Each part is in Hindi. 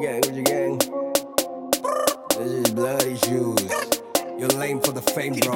Gucci gang. This is bloody shoes. You're lame for the fame, bro.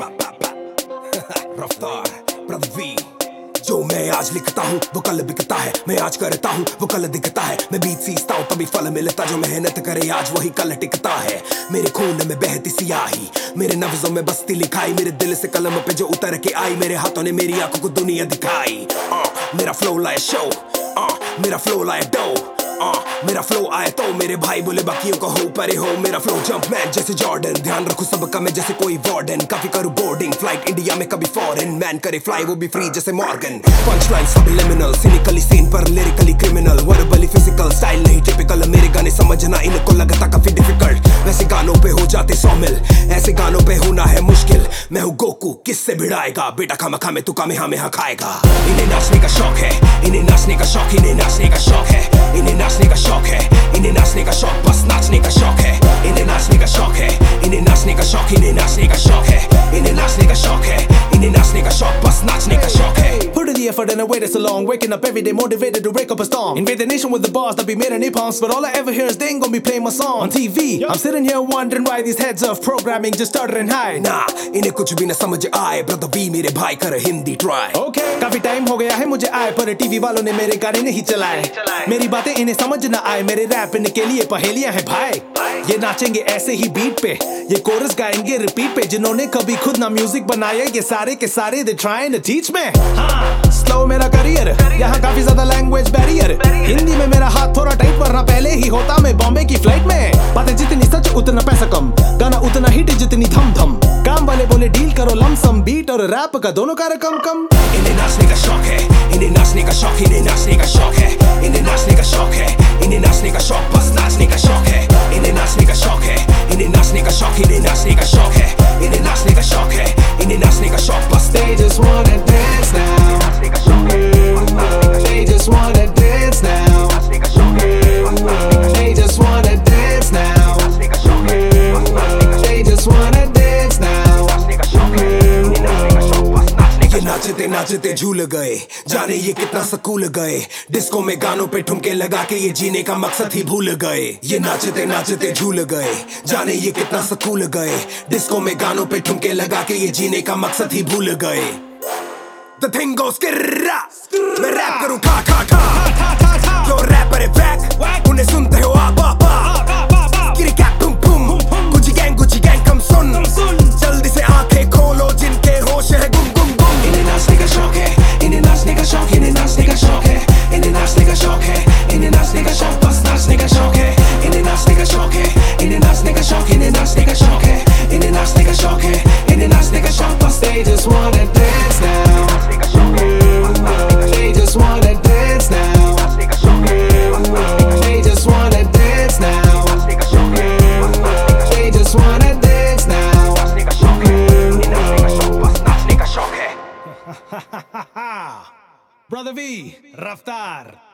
Raftaar, brother वी। जो मैं आज लिखता हूँ वो कल बिकता है, मैं आज करता हूँ वो कल दिखता है। मैं बीच सीखता हूँ तभी फल मिलता, जो मेहनत करे आज वही कल टिकता है। मेरे खून में बहती सियाही, मेरे नफ्जों में बसती लिखाई, मेरे दिल से कलम पे जो उतर के आई, मेरे हाथों ने मेरी आंखों को दुनिया दिखाई। मेरा फ्लो लाए शो, मेरा फ्लो लाए डो, मेरा फ्लो आए तो मेरे भाई बोले बाकियों का हो परे हो। मेरा फ्लो जंप मैन जैसे जॉर्डन, ध्यान रखो सबका मैं जैसे कोई वार्डन। काफी करूँ बोर्डिंग फ्लाइट इंडिया में कभी फॉरेन, मैन करे फ्लाई वो भी फ्री जैसे Morgan. Punch line subliminal, cynically scene पर lyrically criminal, verbally physical style नहीं टिपिकल। मेरे गाने समझना इनको लगता काफी डिफिकल्ट, वैसे गानों पे हो जाते 100 मिल, ऐसे गानों पे होना है मुश्किल। मैं हूँ गोकू किससे भिड़ाएगा, बेटा खामा खामे तू कामे हमें खाएगा। इन्हें नाचने का शौक है, इन्हें नाचने का शौक, इन्हें नाचने का शौक है, इन्हें नाचने का शौक है, इन्हें नाचने का शौक, बस नाचने का शौक है। इन्हें नाचने का शौक है, इन्हें नाचने का शौक, इन्हें नाचने का शौक है, इन्हें नाचने का शौक है, इन्हें नाचने का शौक, बस नाचने का शौक है। Put in the effort and I waited so long, waking up every day motivated to break up a storm. Invade the nation with the bars that be made in hip-hops, but all I ever hear is they ain't gonna be playing my song on TV. I'm sitting here wondering why these heads of programming just started and hide. ना इन्हें कुछ भी न समझ आए, ब्रदर वी मेरे भाई कर हिंदी ट्राई। Okay, काफी टाइम हो गया है मुझे आए, पर टीवी वालों ने मेरे गाने नहीं चलाए। मेरी बातें इन्हें समझ न आए, मेरे रैप इनके लिए पहेलियां हैं भाई। ये नाचेंगे ऐसे ही बीट पे, ये कोरस गाएंगे रिपीट पे। जिन्होंने कभी खुद ना म्यूजिक बनाया, ये सारे के सारे they trying to teach me। Slow मेरा करियर, यहाँ काफी ज्यादा लैंग्वेज बैरियर। हिंदी में मेरा हाथ थोड़ा टाइट, वरना पहले ही होता मैं बॉम्बे की फ्लाइट में। बातें जितनी सच उतना पैसा कम, गाना उतना हिट जितनी धम धम। काम वाले बोले डील करो लमसम, बीट और रैप का दोनों का रकम कम। इन्हें नाचने का शौक है, इन्हें नाचने का शौक, इन्हें नाचने का शौक है, इन्हें नाचने का शौक है, इन्हें नाचने का शौक, बस नाचने का शौक है। इन्हें नाचने का शौक है, इन्हें नाचने का शौक, इन्हें नाचने का शौक है, इन्हें नाचने का शौक है, इन्हें नाचने का शौक, बस They just wanna dance now, they just wanna dance now, they just wanna dance now, they just wanna dance now। ये नाचते नाचते झूल गए, जाने ये कितना सकूल गए। डिस्को में गानों पे ठुमके लगा के ये जीने का मकसद ही भूल गए। ये नाचते नाचते झूल गए, जाने ये कितना सकूल गए। डिस्को में गानों पे ठुमके लगा के ये जीने का मकसद ही भूल गए। The thing goes kirra, मैं रैप करूं खा खा खा, जो रैपर है वैक, उन्हें सुनते हो आप किरी कैप तुम तुम, गुची गैंग कम सुन, जल्दी से आंखें खोलो जिनके होश है गुम गुम गुम। इन्हें नाचने का शौक है, इन्हें नाचने का शौक, इन्हें नाचने का शौक है, इन्हें नाचने का शौक है, इन्हें नाचने का शौक, बस नाचने का शौक है। इन्हें नाचने का शौक है, इन्हें नाचने का शौक, इन्हें नाचने का शौक है, इन्हें नाचने का शौक है, इन्हें नाचने का शौक, बस they just wanna dance now, they just wanna dance now, they just wanna dance now, they just wanna dance now। Brother V, Raftar।